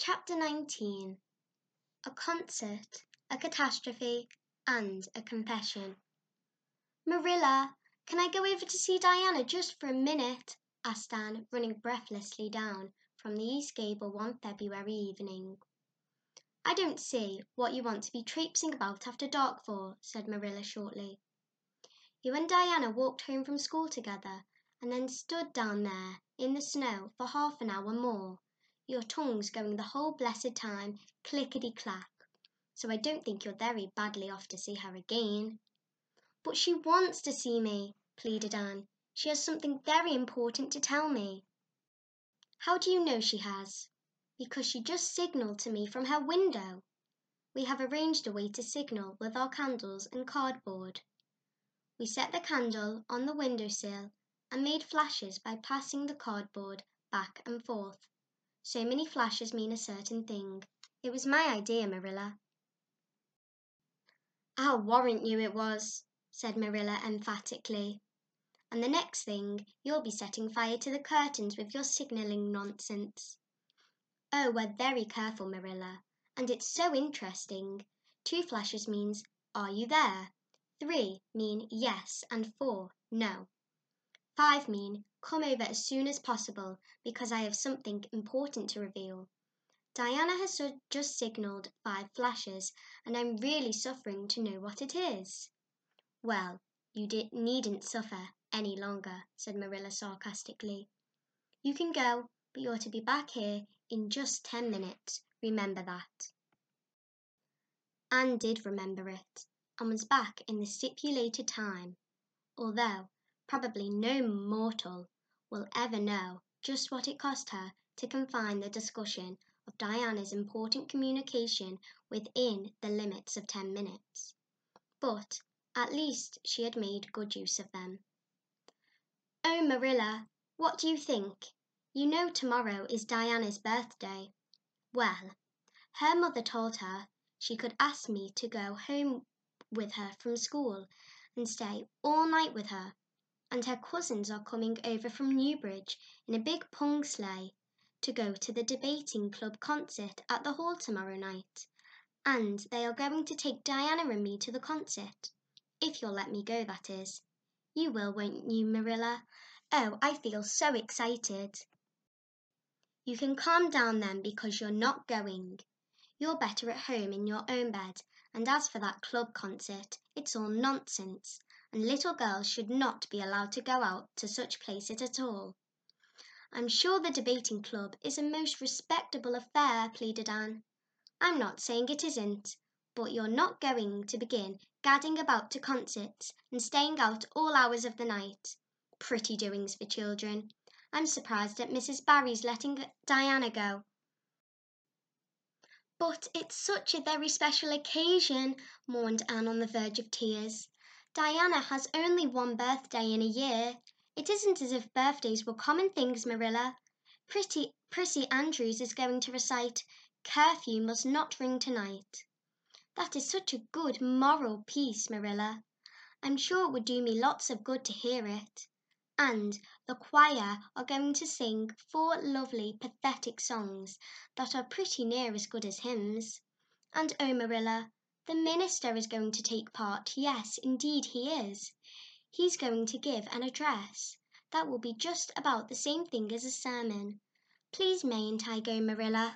Chapter 19. A Concert, a Catastrophe, and a Confession. "Marilla, can I go over to see Diana just for a minute?" asked Anne, running breathlessly down from the East Gable one February evening. "I don't see what you want to be traipsing about after dark for," said Marilla shortly. "You and Diana walked home from school together and then stood down there in the snow for half an hour more, your tongues going the whole blessed time clickety-clack. So I don't think you're very badly off to see her again." "But she wants to see me," pleaded Anne. "She has something very important to tell me." "How do you know she has?" "Because she just signaled to me from her window. We have arranged a way to signal with our candles and cardboard. We set the candle on the windowsill and made flashes by passing the cardboard back and forth. So many flashes mean a certain thing. It was my idea, Marilla." "I'll warrant you it was," said Marilla emphatically. "And the next thing you'll be setting fire to the curtains with your signalling nonsense." "Oh, we're very careful, Marilla, and it's so interesting. 2 flashes means, 'Are you there?' 3 mean yes, and 4 no. 5 mean, 'Come over as soon as possible because I have something important to reveal.' Diana has just signaled 5 flashes, and I'm really suffering to know what it is." "Well, you needn't suffer any longer," said Marilla sarcastically. "You can go, but you're to be back here in just 10 minutes. Remember that." Anne did remember it, and was back in the stipulated time, although probably no mortal will ever know just what it cost her to confine the discussion of Diana's important communication within the limits of 10 minutes. But at least she had made good use of them. "Oh, Marilla, what do you think? You know tomorrow is Diana's birthday. Well, her mother told her she could ask me to go home with her from school and stay all night with her, and her cousins are coming over from Newbridge in a big pung sleigh to go to the debating club concert at the hall tomorrow night, and they are going to take Diana and me to the concert. If you'll let me go, that is. You will, won't you, Marilla? Oh, I feel so excited." "You can calm down then because you're not going. You're better at home in your own bed, and as for that club concert, it's all nonsense, and little girls should not be allowed to go out to such places at all." "I'm sure the debating club is a most respectable affair," pleaded Anne. "I'm not saying it isn't, but you're not going to begin gadding about to concerts and staying out all hours of the night. Pretty doings for children. I'm surprised at Mrs. Barry's letting Diana go." "But it's such a very special occasion," mourned Anne on the verge of tears. "Diana has only one birthday in a year. It isn't as if birthdays were common things, Marilla. Prissy Andrews is going to recite 'Curfew must not ring tonight.' That is such a good moral piece, Marilla. I'm sure it would do me lots of good to hear it. And the choir are going to sing 4 lovely, pathetic songs that are pretty near as good as hymns. And oh, Marilla, the minister is going to take part. Yes, indeed he is. He's going to give an address. That will be just about the same thing as a sermon. Please mayn't I go, Marilla?"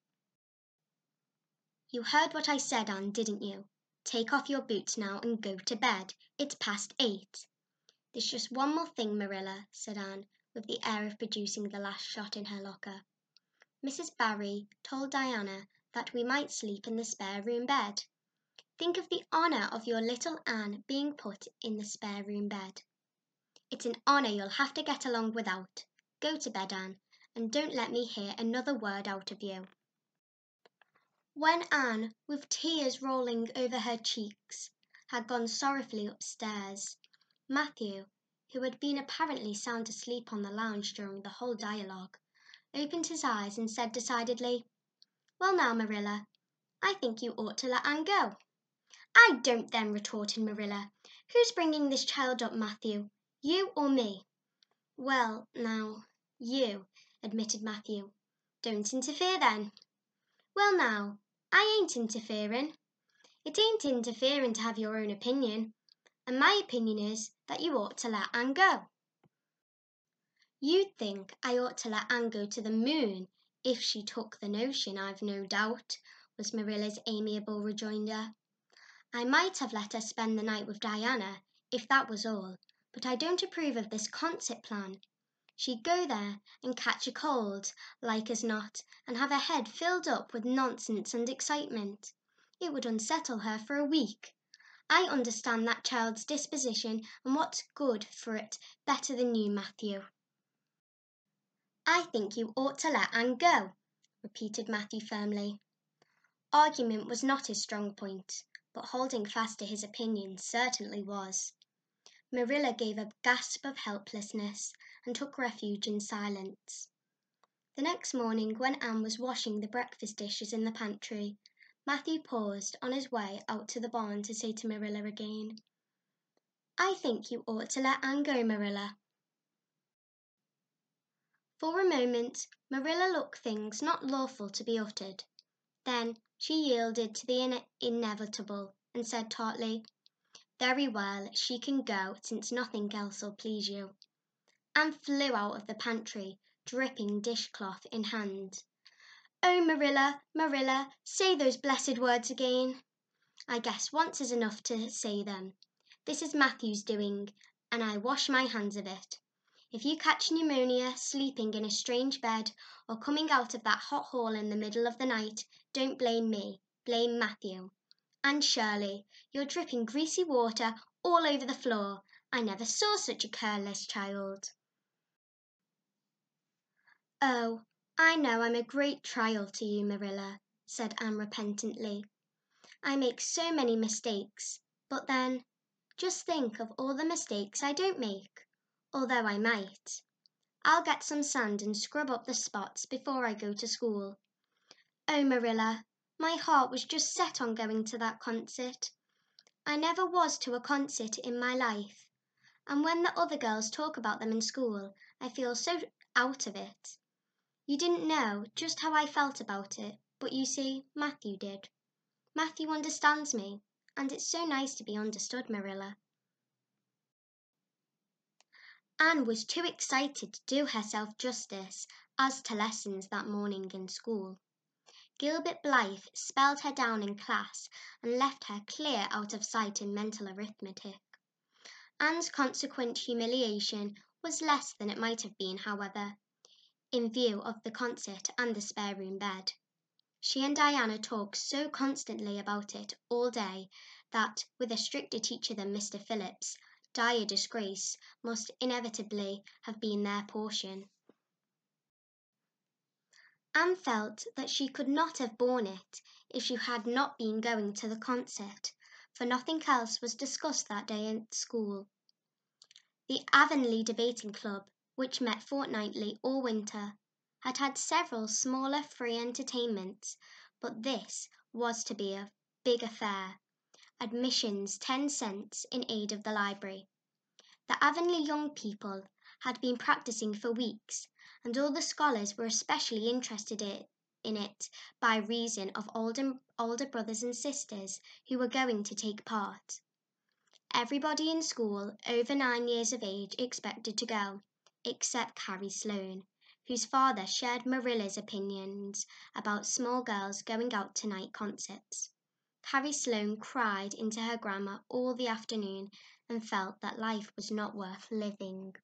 "You heard what I said, Anne, didn't you? Take off your boots now and go to bed. It's past 8. "There's just one more thing, Marilla," said Anne, with the air of producing the last shot in her locker. "Mrs. Barry told Diana that we might sleep in the spare room bed. Think of the honour of your little Anne being put in the spare room bed. It's an honour you'll have to get along without. Go to bed, Anne, and don't let me hear another word out of you." When Anne, with tears rolling over her cheeks, had gone sorrowfully upstairs, Matthew, who had been apparently sound asleep on the lounge during the whole dialogue, opened his eyes and said decidedly, "Well now, Marilla, I think you ought to let Anne go." "I don't then," retorted Marilla. "Who's bringing this child up, Matthew? You or me?" "Well, now, you," admitted Matthew. "Don't interfere then." Well now, I ain't interfering. It ain't interfering to have your own opinion, and my opinion is that you ought to let Anne go. You'd think I ought to let Anne go to the moon if she took the notion, I've no doubt, was Marilla's amiable rejoinder. I might have let her spend the night with Diana, if that was all, but I don't approve of this concert plan. She'd go there and catch a cold, like as not, and have her head filled up with nonsense and excitement. It would unsettle her for a week. I understand that child's disposition and what's good for it better than you, Matthew. I think you ought to let Anne go, repeated Matthew firmly. Argument was not his strong point, but holding fast to his opinion certainly was. Marilla gave a gasp of helplessness and took refuge in silence. The next morning, when Anne was washing the breakfast dishes in the pantry, Matthew paused on his way out to the barn to say to Marilla again, I think you ought to let Anne go, Marilla. For a moment, Marilla looked things not lawful to be uttered. Then she yielded to the inevitable and said tartly, Very well, she can go, since nothing else will please you. Anne flew out of the pantry, dripping dishcloth in hand. Oh, Marilla, Marilla, say those blessed words again. I guess once is enough to say them. This is Matthew's doing, and I wash my hands of it. If you catch pneumonia sleeping in a strange bed or coming out of that hot hall in the middle of the night, don't blame me, blame Matthew. And Shirley, you're dripping greasy water all over the floor. I never saw such a careless child. Oh, I know I'm a great trial to you, Marilla, said Anne repentantly. I make so many mistakes, but then, just think of all the mistakes I don't make, although I might. I'll get some sand and scrub up the spots before I go to school. Oh, Marilla, my heart was just set on going to that concert. I never was to a concert in my life, and when the other girls talk about them in school, I feel so out of it. You didn't know just how I felt about it, but you see, Matthew did. Matthew understands me, and it's so nice to be understood, Marilla. Anne was too excited to do herself justice as to lessons that morning in school. Gilbert Blythe spelled her down in class and left her clear out of sight in mental arithmetic. Anne's consequent humiliation was less than it might have been, however, in view of the concert and the spare room bed. She and Diana talked so constantly about it all day that, with a stricter teacher than Mr. Phillips, dire disgrace must inevitably have been their portion. Anne felt that she could not have borne it if she had not been going to the concert, for nothing else was discussed that day at school. The Avonlea Debating Club, which met fortnightly all winter, had had several smaller free entertainments, but this was to be a big affair. Admissions 10 cents in aid of the library. The Avonlea young people had been practicing for weeks, and all the scholars were especially interested in it by reason of older brothers and sisters who were going to take part. Everybody in school over 9 years of age expected to go, except Carrie Sloane, whose father shared Marilla's opinions about small girls going out to night concerts. Carrie Sloane cried into her grammar all the afternoon and felt that life was not worth living.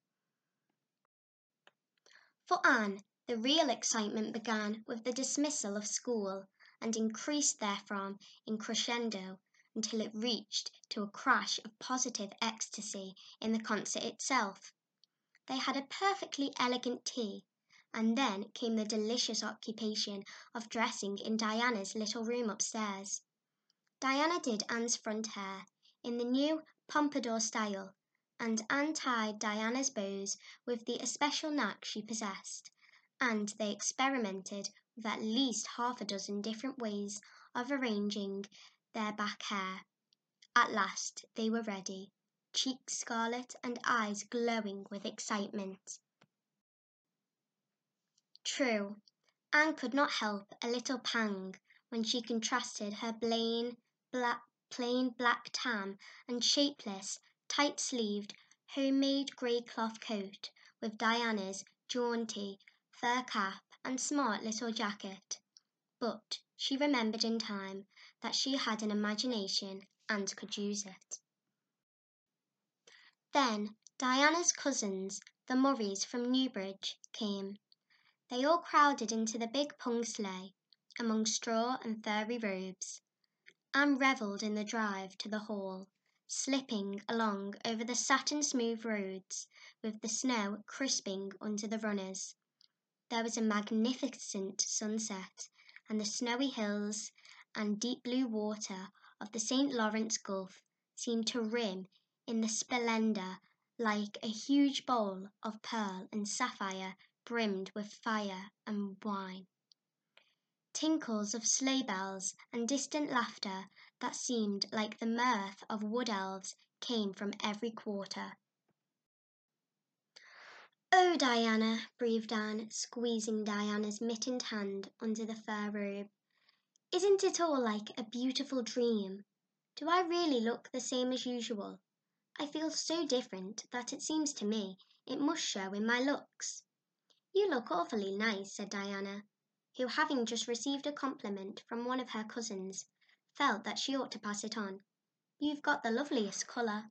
For Anne, the real excitement began with the dismissal of school and increased therefrom in crescendo until it reached to a crash of positive ecstasy in the concert itself. They had a perfectly elegant tea, and then came the delicious occupation of dressing in Diana's little room upstairs. Diana did Anne's front hair in the new pompadour style, and Anne tied Diana's bows with the especial knack she possessed, and they experimented with at least half a dozen different ways of arranging their back hair. At last they were ready, cheeks scarlet and eyes glowing with excitement. True, Anne could not help a little pang when she contrasted her plain black tam and shapeless, tight-sleeved, homemade grey cloth coat with Diana's jaunty fur cap and smart little jacket. But she remembered in time that she had an imagination and could use it. Then Diana's cousins, the Murrays from Newbridge, came. They all crowded into the big pung sleigh, among straw and furry robes. Anne revelled in the drive to the hall, slipping along over the satin-smooth roads, with the snow crisping under the runners. There was a magnificent sunset, and the snowy hills and deep blue water of the St. Lawrence Gulf seemed to rim in the splendour like a huge bowl of pearl and sapphire brimmed with fire and wine. Tinkles of sleigh bells and distant laughter that seemed like the mirth of wood elves came from every quarter. "Oh, Diana," breathed Anne, squeezing Diana's mittened hand under the fur robe. "Isn't it all like a beautiful dream? Do I really look the same as usual? I feel so different that it seems to me it must show in my looks." "You look awfully nice," said Diana, who, having just received a compliment from one of her cousins, felt that she ought to pass it on. "You've got the loveliest colour."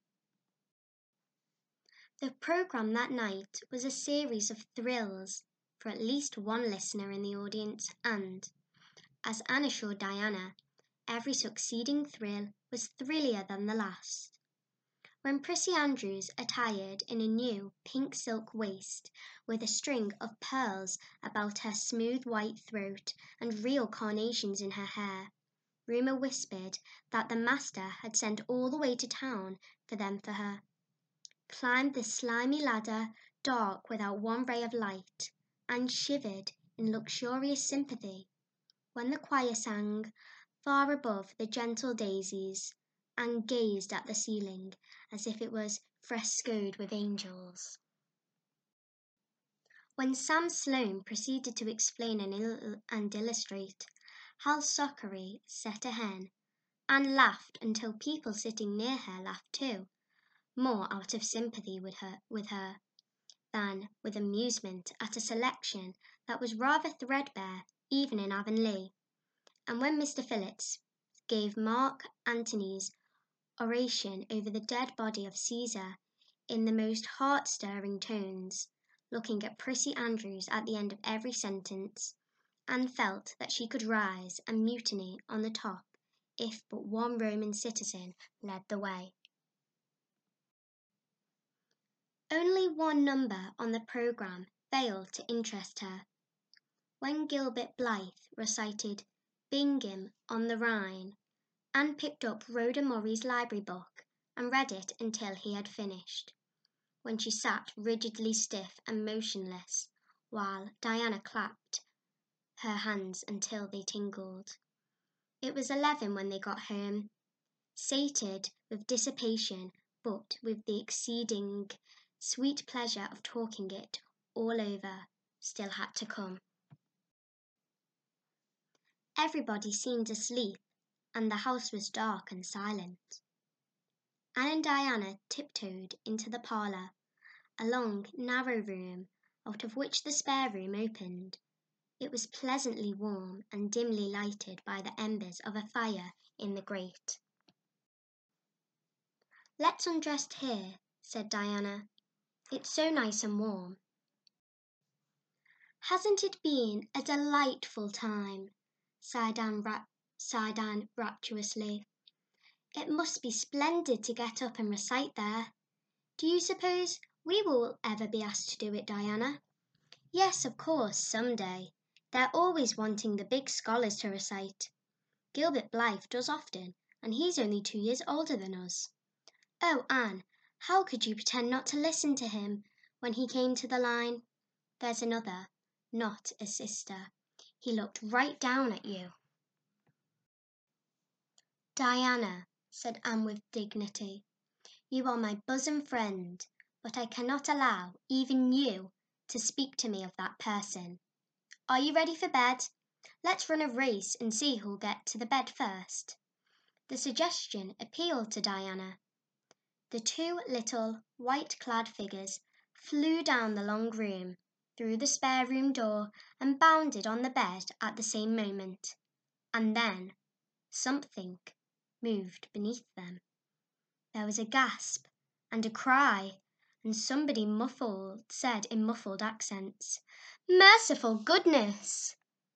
The programme that night was a series of thrills for at least one listener in the audience, and, as Anne assured Diana, every succeeding thrill was thrillier than the last. When Prissy Andrews, attired in a new pink silk waist with a string of pearls about her smooth white throat and real carnations in her hair, rumour whispered that the master had sent all the way to town for them for her, climbed the slimy ladder, dark without one ray of light, and shivered in luxurious sympathy when the choir sang far above the gentle daisies and gazed at the ceiling as if it was frescoed with angels. When Sam Sloane proceeded to explain and illustrate how Sockery set a hen, Anne laughed until people sitting near her laughed too, more out of sympathy with her than with amusement at a selection that was rather threadbare even in Avonlea. And when Mr. Phillips gave Mark Antony's oration over the dead body of Caesar in the most heart-stirring tones, looking at Prissy Andrews at the end of every sentence, Anne felt that she could rise and mutiny on the top if but one Roman citizen led the way. Only one number on the programme failed to interest her. When Gilbert Blythe recited Bingham on the Rhine, Anne picked up Rhoda Murray's library book and read it until he had finished, when she sat rigidly stiff and motionless, while Diana clapped her hands until they tingled. It was 11 when they got home. Sated with dissipation, but with the exceeding sweet pleasure of talking it all over, still had to come. Everybody seemed asleep, and the house was dark and silent. Anne and Diana tiptoed into the parlour, a long, narrow room out of which the spare room opened. It was pleasantly warm and dimly lighted by the embers of a fire in the grate. "Let's undress here," said Diana. "It's so nice and warm." "Hasn't it been a delightful time?" sighed Anne rapturously. "It must be splendid to get up and recite there. Do you suppose we will ever be asked to do it, Diana?" "Yes, of course, some day. They're always wanting the big scholars to recite. Gilbert Blythe does often, and he's only 2 years older than us." "Oh, Anne, how could you pretend not to listen to him when he came to the line, 'There's another, not a sister'? He looked right down at you." "Diana," said Anne with dignity, "you are my bosom friend, but I cannot allow even you to speak to me of that person. Are you ready for bed? Let's run a race and see who'll get to the bed first." The suggestion appealed to Diana. The two little white-clad figures flew down the long room, through the spare room door, and bounded on the bed at the same moment. And then something moved beneath them. There was a gasp and a cry, and somebody muffled said in muffled accents, "Merciful goodness!"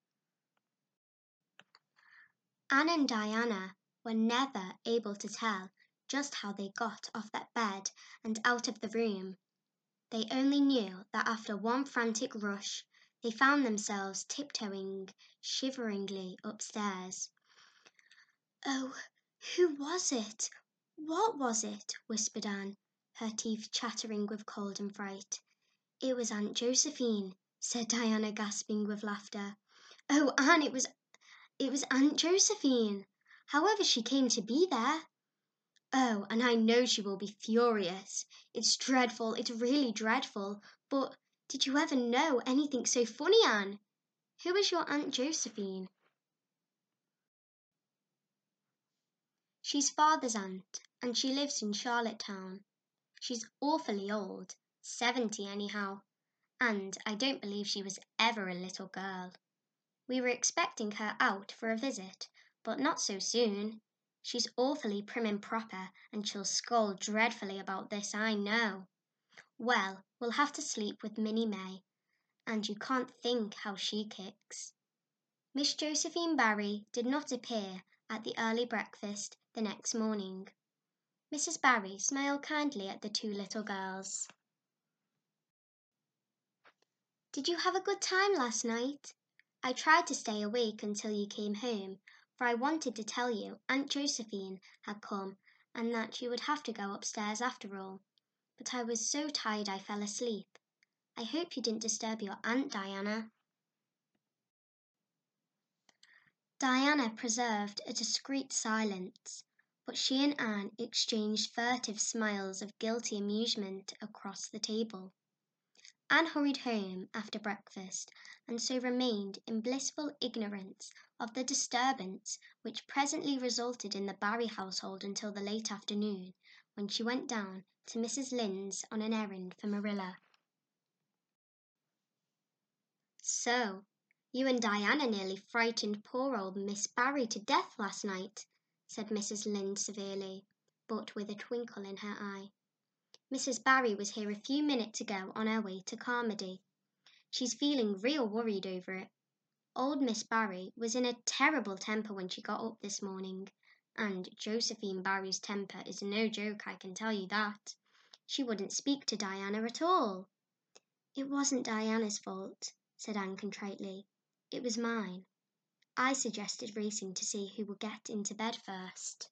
Anne and Diana were never able to tell just how they got off that bed and out of the room. They only knew that after one frantic rush, they found themselves tiptoeing shiveringly upstairs. "Oh, who was it? What was it?" whispered Anne, her teeth chattering with cold and fright. "It was Aunt Josephine," said Diana, gasping with laughter. "Oh, Anne, it was Aunt Josephine. However she came to be there. Oh, and I know she will be furious. It's dreadful, it's really dreadful. But did you ever know anything so funny, Anne? Who is your Aunt Josephine?" "She's father's aunt, and she lives in Charlottetown. She's awfully old, 70 anyhow, and I don't believe she was ever a little girl. We were expecting her out for a visit, but not so soon. She's awfully prim and proper, and she'll scold dreadfully about this, I know. Well, we'll have to sleep with Minnie May, and you can't think how she kicks." Miss Josephine Barry did not appear at the early breakfast the next morning. Mrs. Barry smiled kindly at the two little girls. "Did you have a good time last night? I tried to stay awake until you came home, for I wanted to tell you Aunt Josephine had come and that you would have to go upstairs after all. But I was so tired I fell asleep. I hope you didn't disturb your aunt, Diana." Diana preserved a discreet silence, but she and Anne exchanged furtive smiles of guilty amusement across the table. Anne hurried home after breakfast, and so remained in blissful ignorance of the disturbance which presently resulted in the Barry household until the late afternoon, when she went down to Mrs. Lynde's on an errand for Marilla. "So, you and Diana nearly frightened poor old Miss Barry to death last night," said Mrs. Lynde severely, but with a twinkle in her eye. "Mrs. Barry was here a few minutes ago on her way to Carmody. She's feeling real worried over it. Old Miss Barry was in a terrible temper when she got up this morning, and Josephine Barry's temper is no joke, I can tell you that. She wouldn't speak to Diana at all." "It wasn't Diana's fault," said Anne contritely. "It was mine. I suggested racing to see who would get into bed first."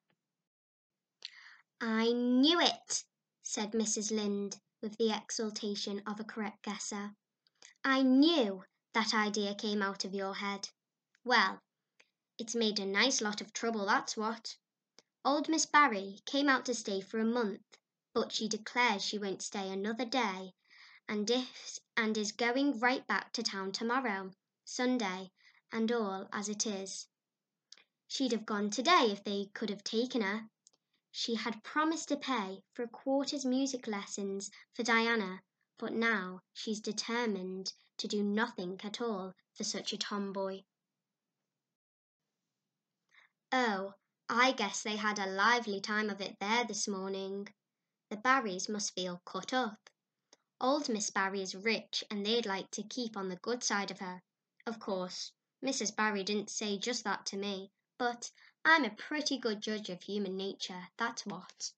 "I knew it," said Mrs. Lynde with the exultation of a correct guesser. "I knew that idea came out of your head. Well, it's made a nice lot of trouble, that's what. Old Miss Barry came out to stay for a month, but she declares she won't stay another day, and is going right back to town tomorrow, Sunday, and all as it is. She'd have gone today if they could have taken her. She had promised to pay for a quarter's music lessons for Diana, but now she's determined to do nothing at all for such a tomboy." "Oh, I guess they had a lively time of it there this morning. The Barrys must feel cut up. Old Miss Barry is rich and they'd like to keep on the good side of her. Of course, Mrs. Barry didn't say just that to me, but I'm a pretty good judge of human nature, that's what."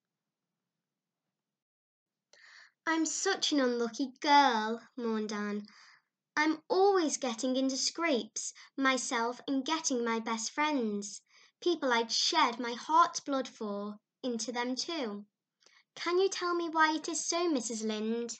"I'm such an unlucky girl," mourned Anne. "I'm always getting into scrapes myself and getting my best friends, people I'd shed my heart's blood for, into them too. Can you tell me why it is so, Mrs. Lynde?"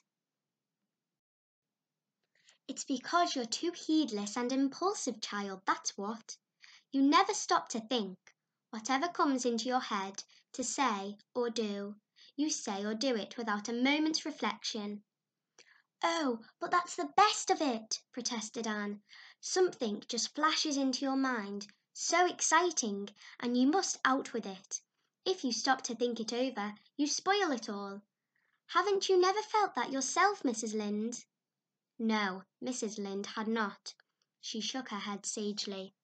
"It's because you're too heedless and impulsive, child, that's what. You never stop to think. Whatever comes into your head to say or do, you say or do it without a moment's reflection. Oh, but that's the best of it, protested Anne. Something just flashes into your mind, so exciting, and you must out with it. If you stop to think it over, you spoil it all. Haven't you never felt that yourself, Mrs. Lynde? No, Mrs. Lynde had not. She shook her head sagely.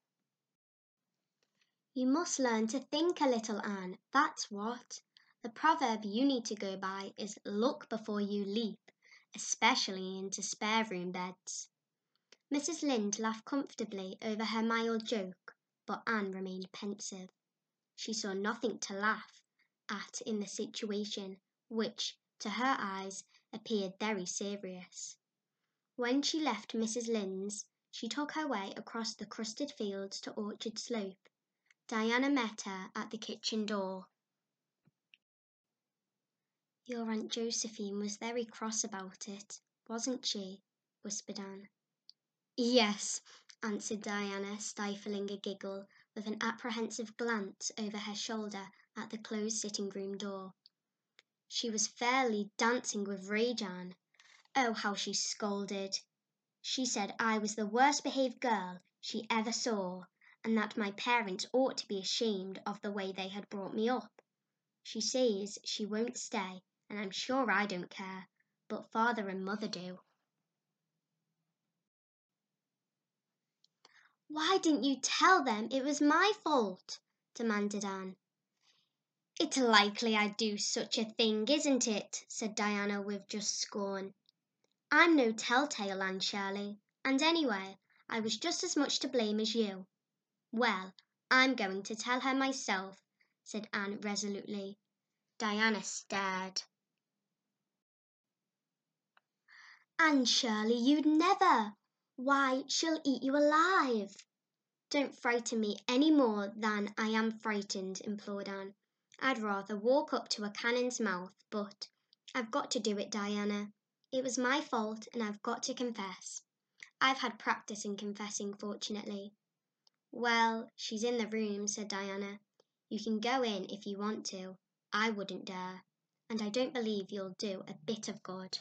You must learn to think a little, Anne, that's what. The proverb you need to go by is look before you leap, especially into spare room beds. Mrs. Lynde laughed comfortably over her mild joke, but Anne remained pensive. She saw nothing to laugh at in the situation, which, to her eyes, appeared very serious. When she left Mrs. Lynde's, she took her way across the crusted fields to Orchard Slope. Diana met her at the kitchen door. Your Aunt Josephine was very cross about it, wasn't she? Whispered Anne. Yes, answered Diana, stifling a giggle, with an apprehensive glance over her shoulder at the closed sitting-room door. She was fairly dancing with rage, Anne. Oh, how she scolded! She said I was the worst-behaved girl she ever saw, and that my parents ought to be ashamed of the way they had brought me up. She says she won't stay, and I'm sure I don't care, but father and mother do. Why didn't you tell them it was my fault? Demanded Anne. It's likely I'd do such a thing, isn't it? Said Diana with just scorn. I'm no telltale, Anne Shirley, and anyway, I was just as much to blame as you. Well, I'm going to tell her myself, said Anne resolutely. Diana stared. Anne Shirley, you'd never! Why, she'll eat you alive. Don't frighten me any more than I am frightened, implored Anne. I'd rather walk up to a cannon's mouth, but I've got to do it, Diana. It was my fault, and I've got to confess. I've had practice in confessing, fortunately. Well, she's in the room, said Diana. You can go in if you want to. I wouldn't dare, and I don't believe you'll do a bit of good.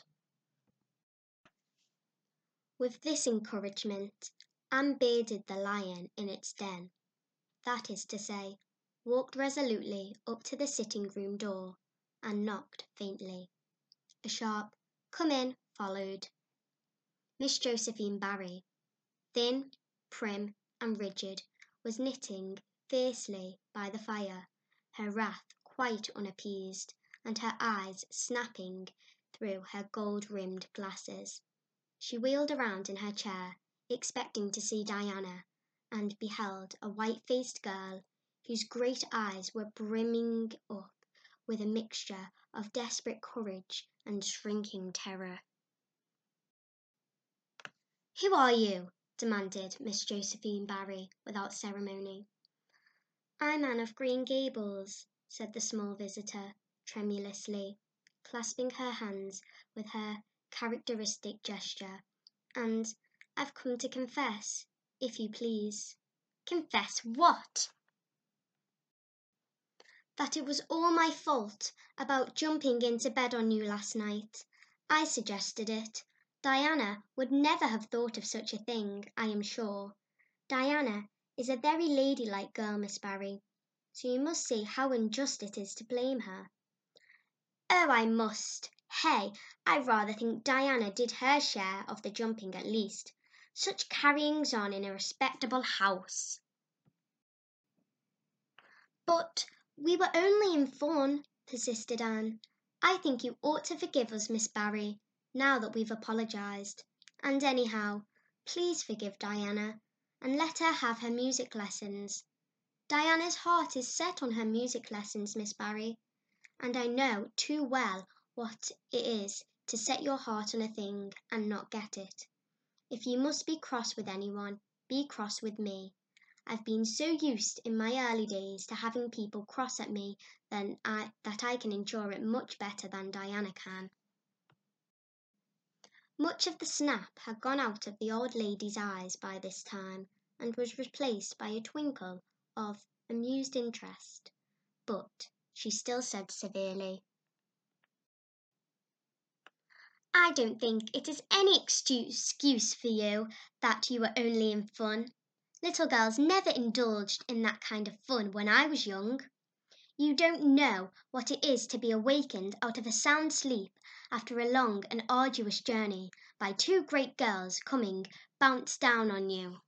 With this encouragement, Anne bearded the lion in its den, that is to say, walked resolutely up to the sitting-room door and knocked faintly. A sharp "Come in" followed. Miss Josephine Barry, thin, prim, and rigid, was knitting fiercely by the fire, her wrath quite unappeased, and her eyes snapping through her gold-rimmed glasses. She wheeled around in her chair, expecting to see Diana, and beheld a white-faced girl whose great eyes were brimming up with a mixture of desperate courage and shrinking terror. "Who are you?" demanded Miss Josephine Barry without ceremony. "I'm Anne of Green Gables," said the small visitor tremulously, clasping her hands with her characteristic gesture, "and I've come to confess, if you please." "Confess what?" "That it was all my fault about jumping into bed on you last night. I suggested it. Diana would never have thought of such a thing, I am sure. Diana is a very ladylike girl, Miss Barry, so you must see how unjust it is to blame her." "Oh, I must. Hey, I rather think Diana did her share of the jumping at least. Such carryings on in a respectable house." "But we were only in fun," persisted Anne. "I think you ought to forgive us, Miss Barry, now that we've apologized. And anyhow, please forgive Diana, and let her have her music lessons. Diana's heart is set on her music lessons, Miss Barry, and I know too well what it is to set your heart on a thing and not get it. If you must be cross with anyone, be cross with me. I've been so used in my early days to having people cross at me that I can endure it much better than Diana can." Much of the snap had gone out of the old lady's eyes by this time, and was replaced by a twinkle of amused interest, but she still said severely, I don't think it is any excuse for you that you were only in fun. Little girls never indulged in that kind of fun when I was young. You don't know what it is to be awakened out of a sound sleep after a long and arduous journey by two great girls coming bounce down on you.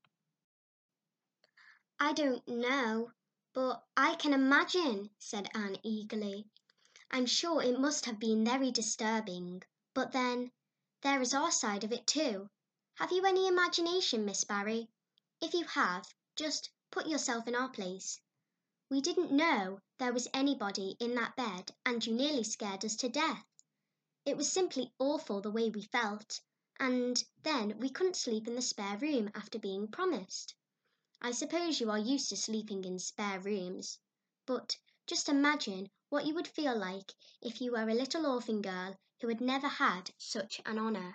I don't know, but I can imagine, said Anne eagerly. I'm sure it must have been very disturbing, but then there is our side of it too. Have you any imagination, Miss Barry? If you have, just put yourself in our place. We didn't know there was anybody in that bed, and you nearly scared us to death. It was simply awful the way we felt, and then we couldn't sleep in the spare room after being promised. I suppose you are used to sleeping in spare rooms, but just imagine what you would feel like if you were a little orphan girl who had never had such an honour.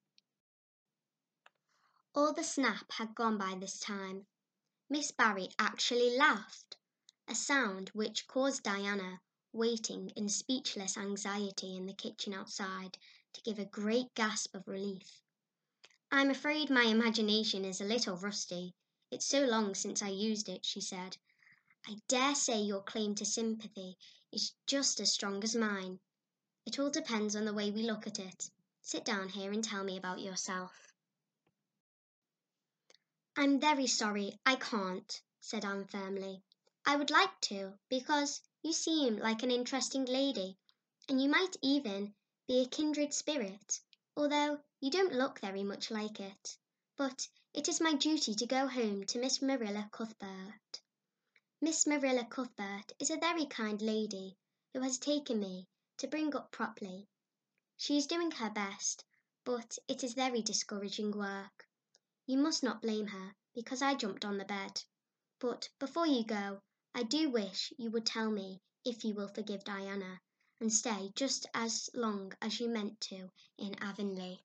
All the snap had gone by this time. Miss Barry actually laughed, a sound which caused Diana, waiting in speechless anxiety in the kitchen outside, to give a great gasp of relief. I'm afraid my imagination is a little rusty. It's so long since I used it, she said. I dare say your claim to sympathy is just as strong as mine. It all depends on the way we look at it. Sit down here and tell me about yourself. I'm very sorry, I can't, said Anne firmly. I would like to, because you seem like an interesting lady, and you might even be a kindred spirit, although you don't look very much like it. But it is my duty to go home to Miss Marilla Cuthbert. Miss Marilla Cuthbert is a very kind lady who has taken me to bring up properly. She is doing her best, but it is very discouraging work. You must not blame her, because I jumped on the bed. But before you go, I do wish you would tell me if you will forgive Diana and stay just as long as you meant to in Avonlea.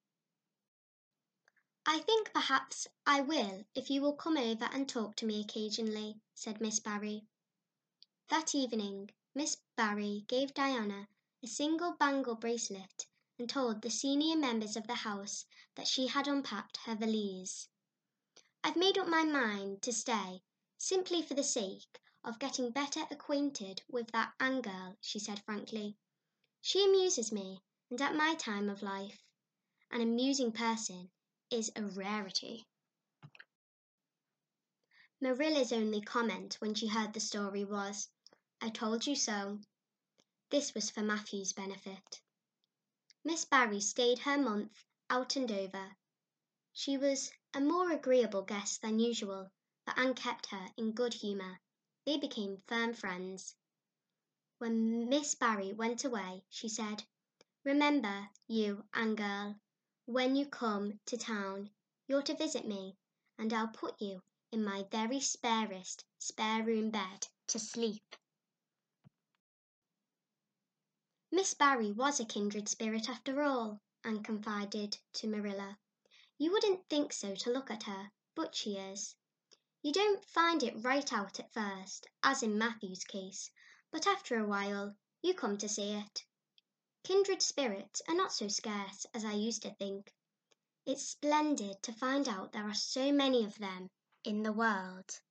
I think perhaps I will if you will come over and talk to me occasionally, said Miss Barry. That evening, Miss Barry gave Diana a single bangle bracelet and told the senior members of the house that she had unpacked her valise. I've made up my mind to stay, simply for the sake of getting better acquainted with that Anne girl, she said frankly. She amuses me, and at my time of life, an amusing person is a rarity. Marilla's only comment when she heard the story was, I told you so. This was for Matthew's benefit. Miss Barry stayed her month out and over. She was a more agreeable guest than usual, but Anne kept her in good humour. They became firm friends. When Miss Barry went away, she said, Remember, you, Anne girl, when you come to town, you're to visit me, and I'll put you in my very sparest spare room bed to sleep. Miss Barry was a kindred spirit after all, Anne confided to Marilla. You wouldn't think so to look at her, but she is. You don't find it right out at first, as in Matthew's case, but after a while you come to see it. Kindred spirits are not so scarce as I used to think. It's splendid to find out there are so many of them in the world.